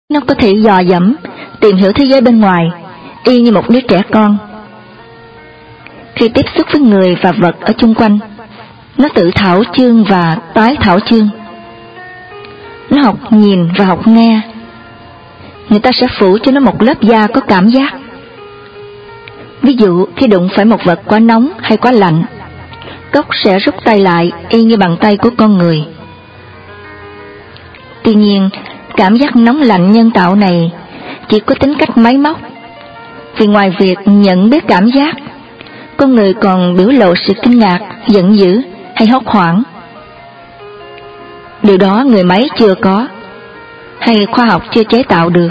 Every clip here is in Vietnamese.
Nó có thể dò dẫm, tìm hiểu thế giới bên ngoài, y như một đứa trẻ con. Khi tiếp xúc với người và vật ở chung quanh, nó tự thảo chương và tái thảo chương. Nó học nhìn và học nghe. Người ta sẽ phủ cho nó một lớp da có cảm giác. Ví dụ khi đụng phải một vật quá nóng hay quá lạnh, cốc sẽ rút tay lại y như bàn tay của con người. Tuy nhiên, cảm giác nóng lạnh nhân tạo này chỉ có tính cách máy móc, vì ngoài việc nhận biết cảm giác, con người còn biểu lộ sự kinh ngạc, giận dữ hay hốt hoảng. Điều đó người máy chưa có, hay khoa học chưa chế tạo được.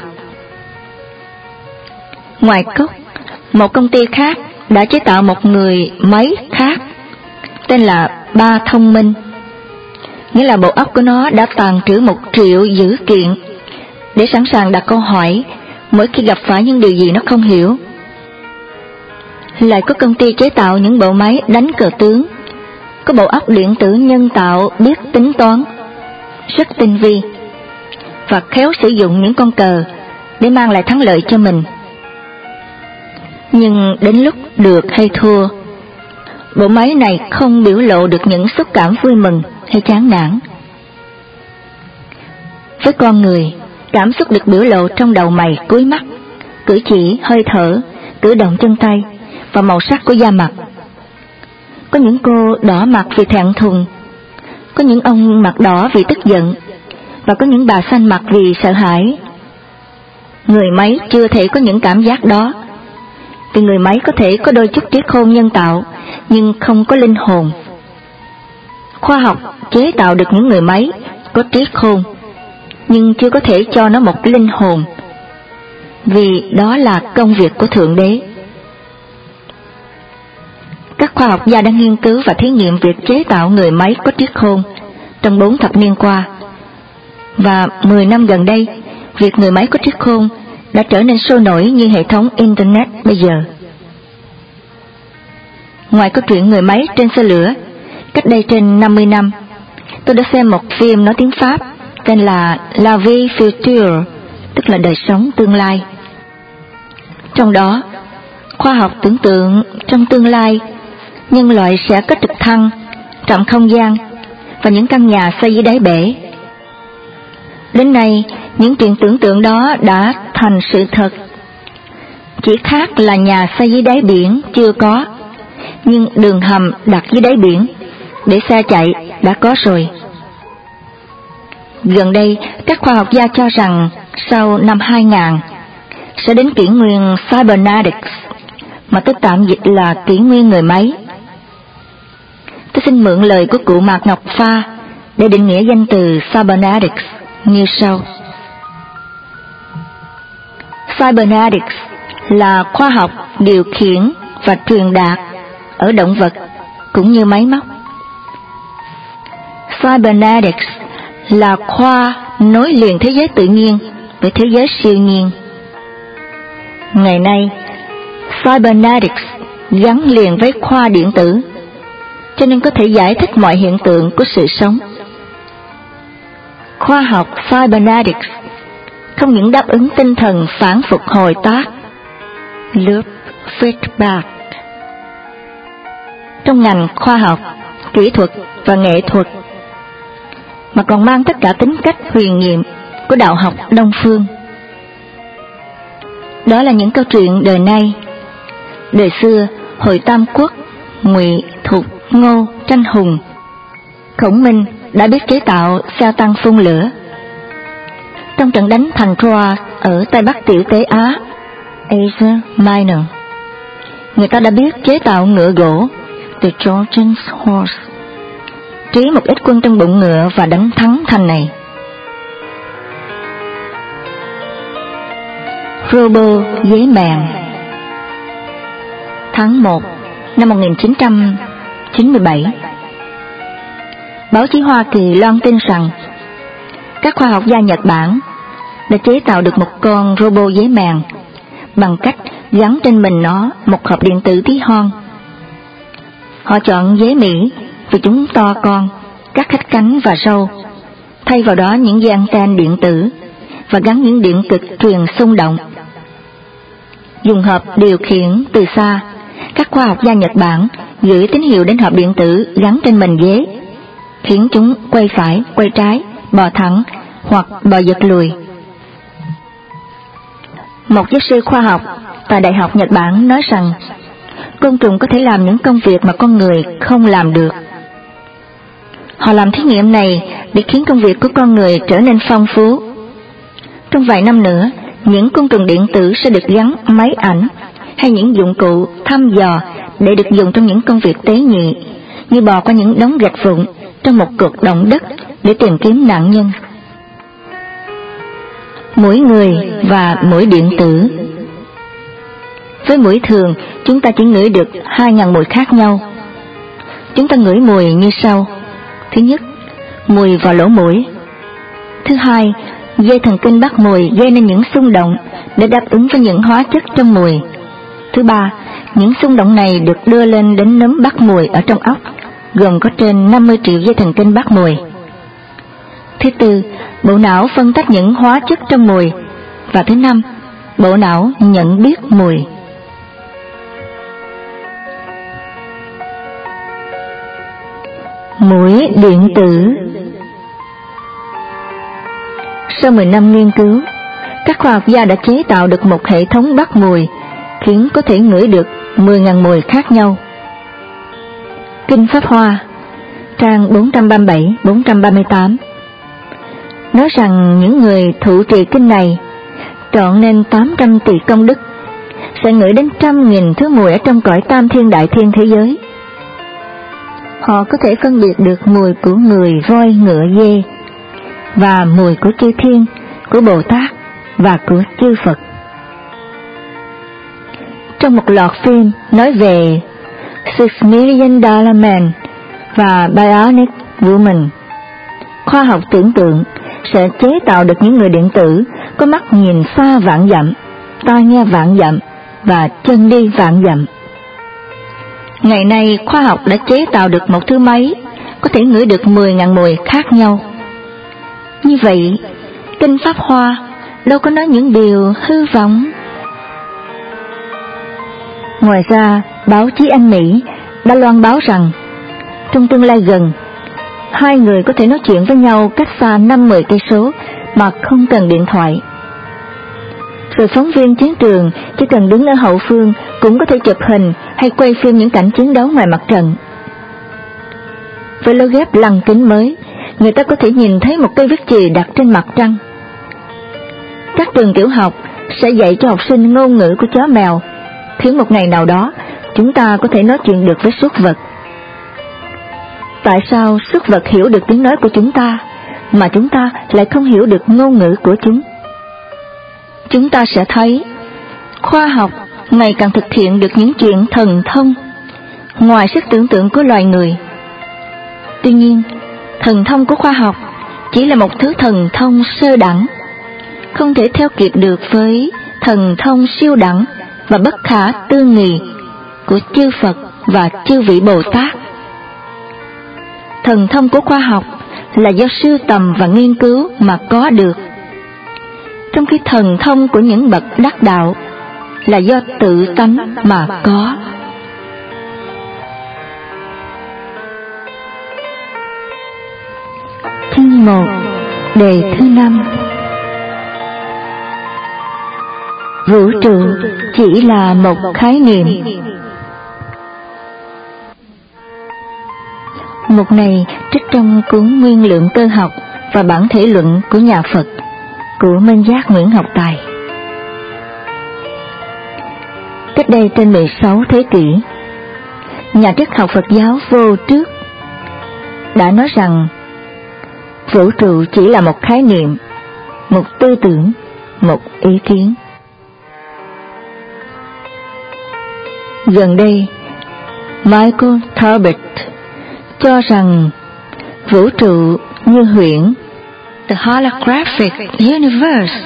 Ngoài cốc, một công ty khác đã chế tạo một người máy khác, tên là Ba Thông Minh. Nghĩa là bộ óc của nó đã tàng trữ 1 triệu dữ kiện để sẵn sàng đặt câu hỏi mỗi khi gặp phải những điều gì nó không hiểu. Lại có công ty chế tạo những bộ máy đánh cờ tướng, có bộ óc điện tử nhân tạo biết tính toán, rất tinh vi, và khéo sử dụng những con cờ để mang lại thắng lợi cho mình. Nhưng đến lúc được hay thua, bộ máy này không biểu lộ được những xúc cảm vui mừng hay chán nản. Với con người, cảm xúc được biểu lộ trong đầu mày, cúi mắt, cử chỉ, hơi thở, cử động chân tay và màu sắc của da mặt. Có những cô đỏ mặt vì thẹn thùng, có những ông mặt đỏ vì tức giận, và có những bà xanh mặt vì sợ hãi. Người máy chưa thể có những cảm giác đó, vì người máy có thể có đôi chút trí khôn nhân tạo, nhưng không có linh hồn. Khoa học chế tạo được những người máy có trí khôn, nhưng chưa có thể cho nó một linh hồn, vì đó là công việc của Thượng Đế. Các khoa học gia đang nghiên cứu và thí nghiệm việc chế tạo người máy có trí khôn trong 4 thập niên qua, và 10 năm gần đây, việc người máy có trí khôn đã trở nên sôi nổi như hệ thống Internet bây giờ. Ngoài câu chuyện người máy trên xe lửa, cách đây trên 50 năm, tôi đã xem một phim nói tiếng Pháp tên là La Vie Future, tức là đời sống tương lai. Trong đó, khoa học tưởng tượng trong tương lai, nhân loại sẽ có trực thăng, trạm không gian và những căn nhà xây dưới đáy bể. Đến nay, những chuyện tưởng tượng đó đã thành sự thật. Chỉ khác là nhà xây dưới đáy biển chưa có, nhưng đường hầm đặt dưới đáy biển để xe chạy đã có rồi. Gần đây, các khoa học gia cho rằng sau năm 2000 sẽ đến kỷ nguyên Cybernetics, mà tôi tạm dịch là kỷ nguyên người máy. Tôi xin mượn lời của cụ Mạc Ngọc Pha để định nghĩa danh từ Cybernetics như sau. Cybernetics là khoa học điều khiển và truyền đạt ở động vật cũng như máy móc. Cybernetics là khoa nối liền thế giới tự nhiên với thế giới siêu nhiên. Ngày nay, Cybernetics gắn liền với khoa điện tử, cho nên có thể giải thích mọi hiện tượng của sự sống. Khoa học Cybernetics không những đáp ứng tinh thần phản phục hồi tác, loop feedback, trong ngành khoa học, kỹ thuật và nghệ thuật, mà còn mang tất cả tính cách huyền nhiệm của đạo học Đông phương. Đó là những câu chuyện đời nay. Đời xưa, hồi Tam Quốc, Ngụy, Thục, Ngô, Tranh Hùng, Khổng Minh đã biết chế tạo xe tăng phun lửa. Trong trận đánh thành Troy ở Tây Bắc Tiểu Tế Á, Asia Minor, người ta đã biết chế tạo ngựa gỗ, the Trojan horse, trí một ít quân trong bụng ngựa và đánh thắng thành này. Robot giấy mèn. Tháng 1 năm 1997, báo chí Hoa Kỳ loan tin rằng các khoa học gia Nhật Bản đã chế tạo được một con robot giấy mèn bằng cách gắn trên mình nó một hộp điện tử tí hon. Họ chọn giấy Mỹ vì chúng to con, cắt hết cánh và râu, thay vào đó những dây anten điện tử và gắn những điện cực truyền xung động. Dùng hộp điều khiển từ xa, các khoa học gia Nhật Bản gửi tín hiệu đến hộp điện tử gắn trên mền ghế, khiến chúng quay phải, quay trái, bò thẳng hoặc bò giật lùi. Một giáo sư khoa học tại Đại học Nhật Bản nói rằng côn trùng có thể làm những công việc mà con người không làm được. Họ làm thí nghiệm này để khiến công việc của con người trở nên phong phú. Trong vài năm nữa, những côn trùng điện tử sẽ được gắn máy ảnh hay những dụng cụ thăm dò để được dùng trong những công việc tế nhị, như bò qua những đống gạch vụn trong một cuộc động đất để tìm kiếm nạn nhân. Mũi người và mũi điện tử. Với mũi thường, chúng ta chỉ ngửi được 2.000 mùi khác nhau. Chúng ta ngửi mùi như sau. Thứ nhất, mùi vào lỗ mũi. Thứ hai, dây thần kinh bắt mùi gây nên những xung động để đáp ứng với những hóa chất trong mùi. Thứ ba, những xung động này được đưa lên đến nấm bắt mùi ở trong óc, gồm có trên 50 triệu dây thần kinh bắt mùi. Thứ tư, bộ não phân tách những hóa chất trong mùi. Và thứ năm, bộ não nhận biết mùi. Mũi điện tử. Sau 10 năm nghiên cứu, các khoa học gia đã chế tạo được một hệ thống bắt mùi khiến có thể ngửi được 10.000 mùi khác nhau. Kinh Pháp Hoa, trang 437-438 nói rằng những người thụ trì kinh này trọn nên 800 tỷ công đức sẽ ngửi đến 100.000 thứ mùi ở trong cõi tam thiên đại thiên thế giới. Họ có thể phân biệt được mùi của người, voi, ngựa, dê, và mùi của chư thiên, của Bồ Tát và của chư Phật. Trong một loạt phim nói về $6 Million Man và Bionic Woman, khoa học tưởng tượng sẽ chế tạo được những người điện tử có mắt nhìn xa vạn dặm, tai nghe vạn dặm và chân đi vạn dặm. Ngày nay, khoa học đã chế tạo được một thứ máy có thể ngửi được 10.000 mùi khác nhau. Như vậy, Kinh Pháp Hoa đâu có nói những điều hư vọng. Ngoài ra, báo chí Anh Mỹ đã loan báo rằng trong tương lai gần, hai người có thể nói chuyện với nhau cách xa 50 cây số mà không cần điện thoại. Rồi phóng viên chiến trường chỉ cần đứng ở hậu phương cũng có thể chụp hình hay quay phim những cảnh chiến đấu ngoài mặt trận. Với lối ghép lăng kính mới, người ta có thể nhìn thấy một cây viết chì đặt trên mặt trăng. Các trường tiểu học sẽ dạy cho học sinh ngôn ngữ của chó mèo, khiến một ngày nào đó chúng ta có thể nói chuyện được với súc vật. Tại sao súc vật hiểu được tiếng nói của chúng ta, mà chúng ta lại không hiểu được ngôn ngữ của chúng? Chúng ta sẽ thấy khoa học ngày càng thực hiện được những chuyện thần thông ngoài sức tưởng tượng của loài người. Tuy nhiên, thần thông của khoa học chỉ là một thứ thần thông sơ đẳng, không thể theo kịp được với thần thông siêu đẳng và bất khả tư nghị của chư Phật và chư vị Bồ Tát. Thần thông của khoa học là do sưu tầm và nghiên cứu mà có được, trong khi thần thông của những bậc đắc đạo là do tự tánh mà có. Chương 1, đề thứ 5. Vũ trụ chỉ là một khái niệm. Mục này trích trong cuốn Nguyên lượng cơ học và bản thể luận của nhà Phật của Minh Giác Nguyễn Học Tài. Cách đây trên 16 thế kỷ, nhà triết học Phật giáo Vô Trước đã nói rằng vũ trụ chỉ là một khái niệm, một tư tưởng, một ý kiến. Gần đây, Michael Talbot cho rằng vũ trụ như huyễn, the holographic universe,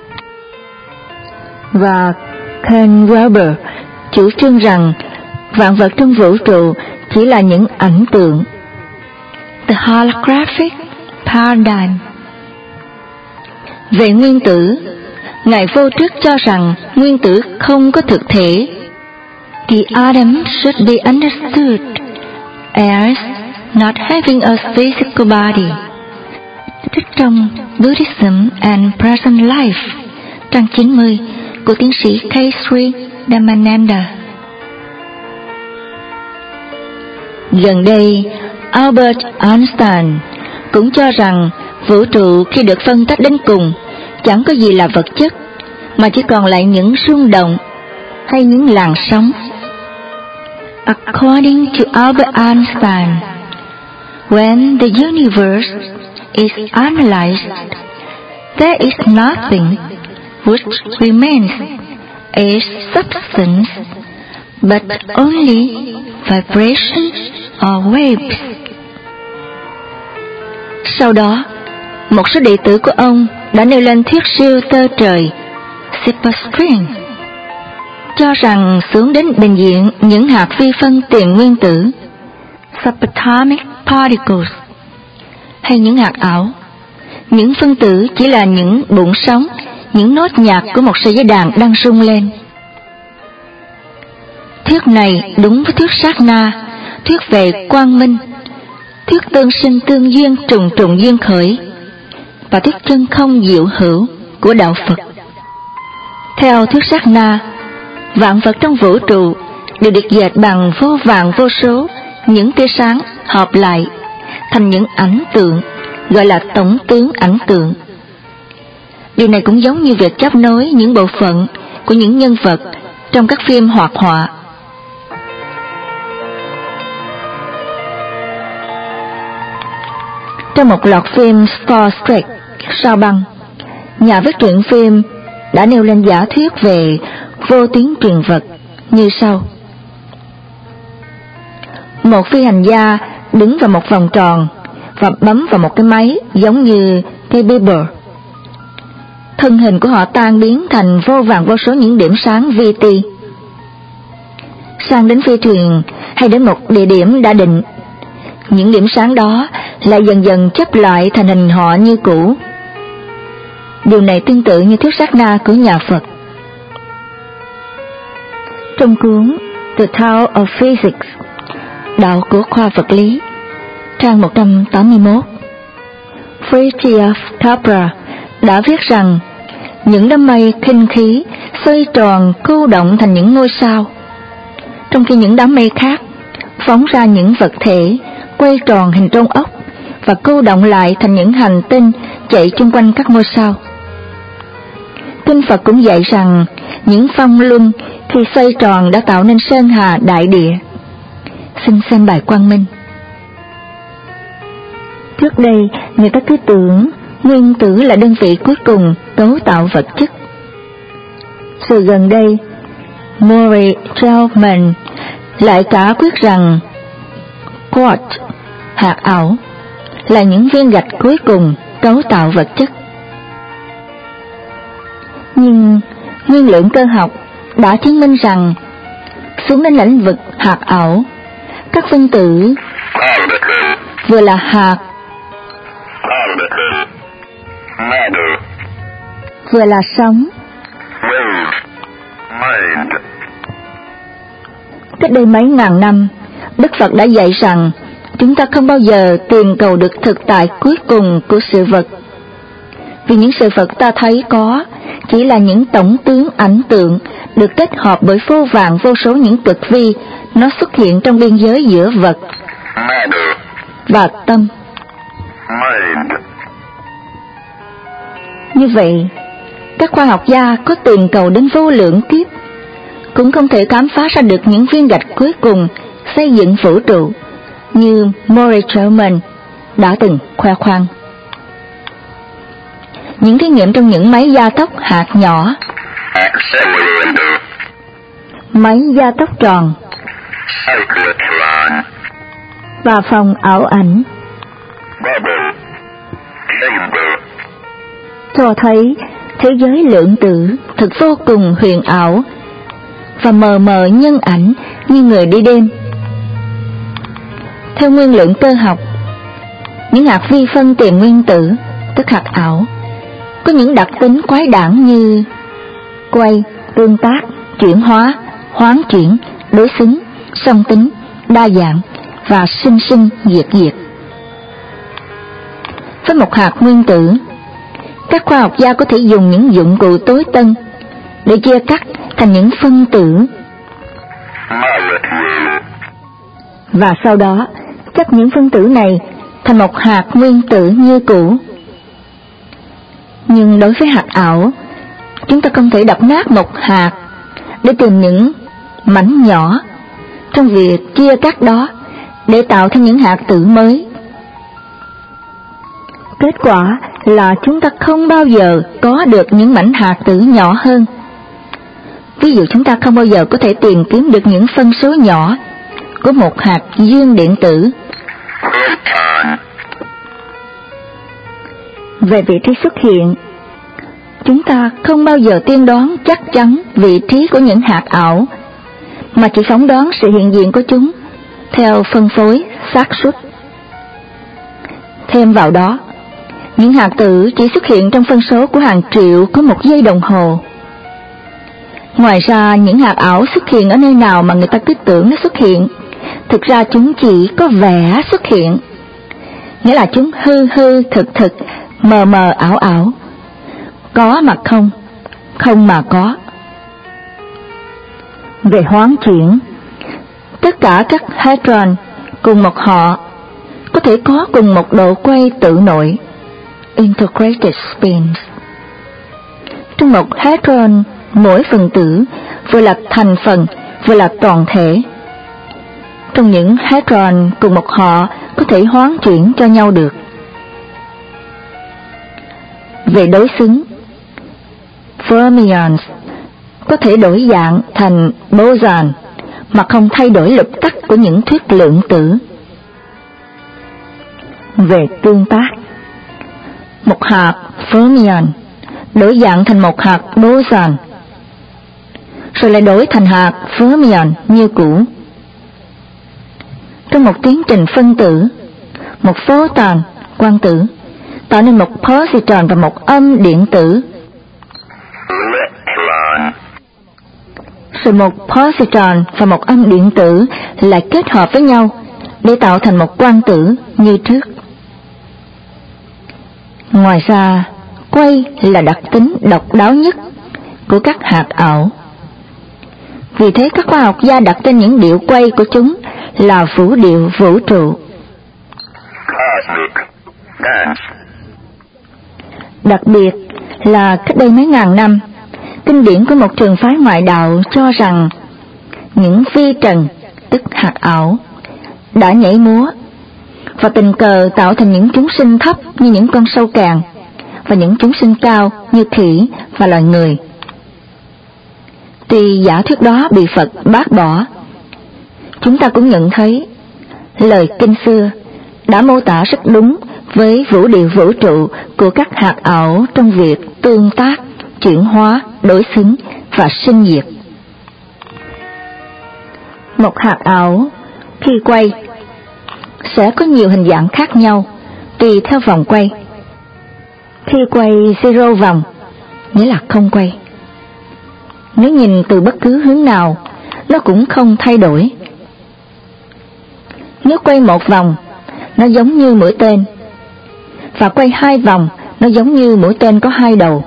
và Ken Wilber chủ trương rằng vạn vật trong vũ trụ chỉ là những ảnh tượng, the holographic paradigm. Về nguyên tử, Ngài Vô Trước cho rằng nguyên tử không có thực thể. The atom should be understood as not having a physical body. Trích trong Buddhism and Present Life, trang 90 của tiến sĩ K3 Dhammananda. Gần đây, Albert Einstein cũng cho rằng vũ trụ khi được phân tách đến cùng chẳng có gì là vật chất, mà chỉ còn lại những rung động hay những làn sóng. According to Albert Einstein, when the universe is analyzed, there is nothing which remains as substance, but only vibration or waves. Sau đó, một số đệ tử của ông đã nêu lên thuyết siêu tơ trời Superstring, cho rằng xuống đến bình diện những hạt vi phân tiền nguyên tử Subatomic Particles, hay những hạt ảo, những phân tử chỉ là những bụng sóng, những nốt nhạc của một sợi dây đàn đang rung lên. Thuyết này đúng với thuyết sát na, thuyết về quang minh, thuyết tương sinh tương duyên trùng trùng duyên khởi, và thuyết chân không diệu hữu của đạo Phật. Theo thuyết sát na, vạn vật trong vũ trụ đều được dệt bằng vô vàn vô số những tia sáng hợp lại thành những ảnh tượng, gọi là tổng tướng ảnh tượng. Điều này cũng giống như việc chấp nối những bộ phận của những nhân vật trong các phim hoạt họa. Trong một loạt phim Star Trek, sao băng, nhà viết truyện phim đã nêu lên giả thuyết về vô tuyến truyền vật như sau. Một phi hành gia đứng vào một vòng tròn và bấm vào một cái máy giống như cây Bieber. Thân hình của họ tan biến thành vô vàn vô số những điểm sáng vi ti. Sang đến phi thuyền hay đến một địa điểm đã định, những điểm sáng đó lại dần dần chấp lại thành hình họ như cũ. Điều này tương tự như thuyết sát na của nhà Phật. Trong cuốn The Tao of Physics, đạo của khoa vật lý, trang 181, Fritjof Capra đã viết rằng những đám mây khinh khí xoay tròn cô động thành những ngôi sao, trong khi những đám mây khác phóng ra những vật thể quay tròn hình trôn ốc và cô động lại thành những hành tinh chạy chung quanh các ngôi sao. Kinh Phật cũng dạy rằng những phong luân khi xoay tròn đã tạo nên sơn hà đại địa. Xin xem bài Quang Minh. Trước đây, người ta cứ tưởng nguyên tử là đơn vị cuối cùng cấu tạo vật chất. Rồi gần đây, Murray Gell-Mann lại cả quyết rằng quark, hạt ảo, là những viên gạch cuối cùng cấu tạo vật chất. Nhưng nguyên lượng cơ học đã chứng minh rằng xuống đến lĩnh vực hạt ảo, các phân tử vừa là hạt, vừa là sóng. Cách đây mấy ngàn năm, Đức Phật đã dạy rằng chúng ta không bao giờ tìm cầu được thực tại cuối cùng của sự vật, vì những sự vật ta thấy có chỉ là những tổng tướng ảnh tượng được kết hợp bởi vô vàn vô số những cực vi, nó xuất hiện trong biên giới giữa vật và tâm. Như vậy, các khoa học gia có tìm cầu đến vô lượng kiếp cũng không thể khám phá ra được những viên gạch cuối cùng xây dựng vũ trụ như Murray Gell-Mann đã từng khoe khoang. Những thí nghiệm trong những máy gia tốc hạt nhỏ, máy gia tốc tròn và phòng ảo ảnh cho thấy thế giới lượng tử thực vô cùng huyền ảo và mờ mờ nhân ảnh như người đi đêm. Theo nguyên lượng cơ học, những hạt vi phân tiền nguyên tử, tức hạt ảo, có những đặc tính quái đản như quay, tương tác, chuyển hóa, hoán chuyển, đối xứng, song tính, đa dạng và sinh sinh diệt diệt. Với một hạt nguyên tử, các khoa học gia có thể dùng những dụng cụ tối tân để chia cắt thành những phân tử, và sau đó chất những phân tử này thành một hạt nguyên tử như cũ. Nhưng đối với hạt ảo, chúng ta không thể đập nát một hạt để tìm những mảnh nhỏ trong việc chia cắt đó để tạo thành những hạt tử mới. Kết quả là chúng ta không bao giờ có được những mảnh hạt tử nhỏ hơn. Ví dụ chúng ta không bao giờ có thể tìm kiếm được những phân số nhỏ của một hạt dương điện tử. Về vị trí xuất hiện, chúng ta không bao giờ tiên đoán chắc chắn vị trí của những hạt ảo, mà chỉ phỏng đoán sự hiện diện của chúng theo phân phối xác suất. Thêm vào đó, những hạt tử chỉ xuất hiện trong phân số của hàng triệu có một giây đồng hồ. Ngoài ra, những hạt ảo xuất hiện ở nơi nào mà người ta cứ tưởng nó xuất hiện, thực ra chúng chỉ có vẻ xuất hiện, nghĩa là chúng hư hư thực thực, mờ mờ ảo ảo, có mà không, không mà có. Về hoán chuyển, tất cả các hadron cùng một họ có thể có cùng một độ quay tự nội, integrated spins. Trong một hadron, mỗi phần tử vừa là thành phần vừa là toàn thể. Trong những hadron cùng một họ có thể hoán chuyển cho nhau được. Về đối xứng, fermions có thể đổi dạng thành boson mà không thay đổi lục tắc của những thuyết lượng tử. Về tương tác, một hạt fermion đổi dạng thành một hạt boson, rồi lại đổi thành hạt fermion như cũ. Trong một tiến trình phân tử, một photon quang tử tạo nên một positron và một âm điện tử. Rồi một positron và một âm điện tử lại kết hợp với nhau để tạo thành một quang tử như trước. Ngoài ra, quay là đặc tính độc đáo nhất của các hạt ảo. Vì thế các khoa học gia đặt tên những điệu quay của chúng là vũ điệu vũ trụ. Đặc biệt là cách đây mấy ngàn năm, kinh điển của một trường phái ngoại đạo cho rằng những vi trần, tức hạt ảo, đã nhảy múa và tình cờ tạo thành những chúng sinh thấp như những con sâu càng và những chúng sinh cao như khỉ và loài người. Tuy giả thuyết đó bị Phật bác bỏ, chúng ta cũng nhận thấy lời kinh xưa đã mô tả rất đúng với vũ điệu vũ trụ của các hạt ảo trong việc tương tác, chuyển hóa, đối xứng và sinh diệt. Một hạt ảo khi quay sẽ có nhiều hình dạng khác nhau tùy theo vòng quay. Khi quay zero vòng, nghĩa là không quay. Nếu nhìn từ bất cứ hướng nào, nó cũng không thay đổi. Nếu quay một vòng, nó giống như mũi tên, và quay hai vòng, nó giống như mũi tên có hai đầu.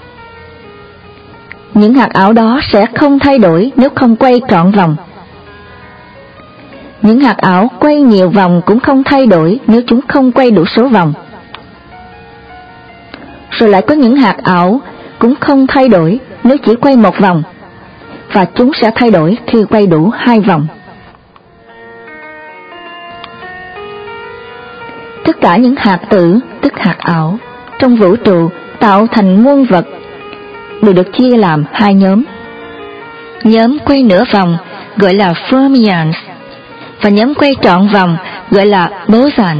Những hạt ảo đó sẽ không thay đổi nếu không quay trọn vòng. Những hạt ảo quay nhiều vòng cũng không thay đổi nếu chúng không quay đủ số vòng. Rồi lại có những hạt ảo cũng không thay đổi nếu chỉ quay một vòng, và chúng sẽ thay đổi khi quay đủ hai vòng. Tất cả những hạt tử, tức hạt ảo, trong vũ trụ tạo thành muôn vật đều được chia làm hai nhóm. Nhóm quay nửa vòng gọi là fermions, và nhóm quay trọn vòng gọi là bosons.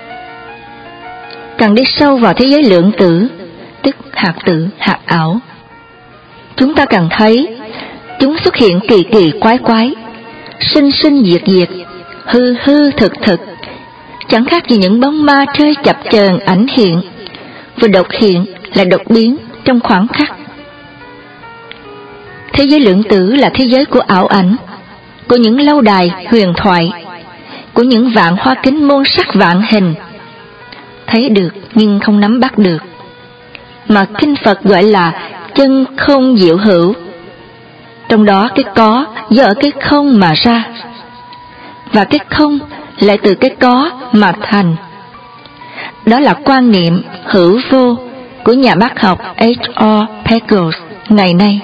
Càng đi sâu vào thế giới lượng tử, tức hạt tử, hạt ảo, chúng ta càng thấy chúng xuất hiện kỳ kỳ quái quái, sinh sinh diệt diệt, hư hư thực thực, chẳng khác gì những bóng ma chơi chập chờn ảnh hiện, vừa đột hiện lại đột biến trong khoảnh khắc. Thế giới lượng tử là thế giới của ảo ảnh, của những lâu đài huyền thoại, của những vạn hoa kính muôn sắc vạn hình, thấy được nhưng không nắm bắt được, mà kinh Phật gọi là chân không diệu hữu. Trong đó cái có do ở cái không mà ra, và cái không lại từ cái có mà thành. Đó là quan niệm hữu vô của nhà bác học H.R. Pegels ngày nay.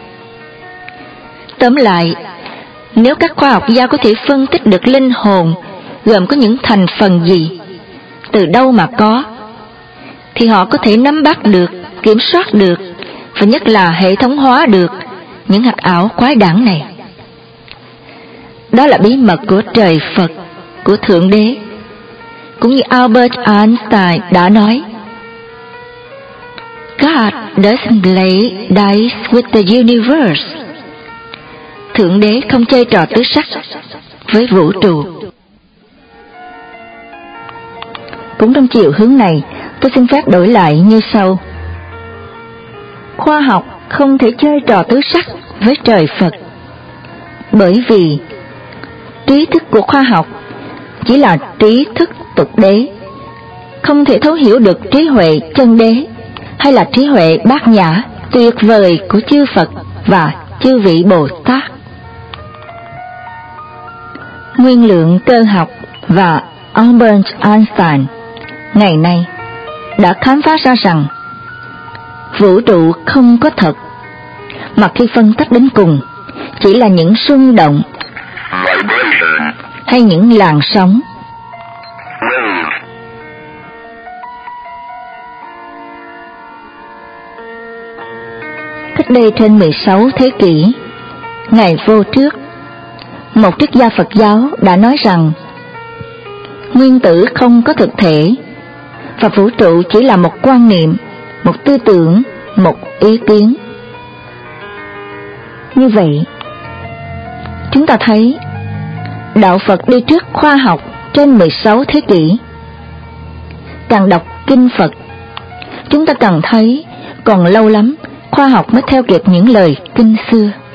Tóm lại, nếu các khoa học gia có thể phân tích được linh hồn gồm có những thành phần gì, từ đâu mà có, thì họ có thể nắm bắt được, kiểm soát được, và nhất là hệ thống hóa được những hạt ảo quái đản này. Đó là bí mật của trời Phật, của Thượng Đế. Cũng như Albert Einstein đã nói, God doesn't play dice with the universe. Thượng Đế không chơi trò tứ sắc với vũ trụ. Cũng trong chiều hướng này, tôi xin phép đổi lại như sau. Khoa học không thể chơi trò tứ sắc với trời Phật, bởi vì trí thức của khoa học chỉ là trí thức tục đế, không thể thấu hiểu được trí huệ chân đế, hay là trí huệ bát nhã tuyệt vời của chư Phật và chư vị Bồ Tát. Nguyên lượng cơ học và Albert Einstein ngày nay đã khám phá ra rằng vũ trụ không có thật, mà khi phân tích đến cùng chỉ là những xung động hay những làn sóng. Cách đây trên 16 thế kỷ, ngày vô trước, một triết gia Phật giáo đã nói rằng nguyên tử không có thực thể, và vũ trụ chỉ là một quan niệm, một tư tưởng, một ý kiến. Như vậy, chúng ta thấy đạo Phật đi trước khoa học trên 16 thế kỷ. Càng đọc kinh Phật, chúng ta càng thấy còn lâu lắm khoa học mới theo kịp những lời kinh xưa.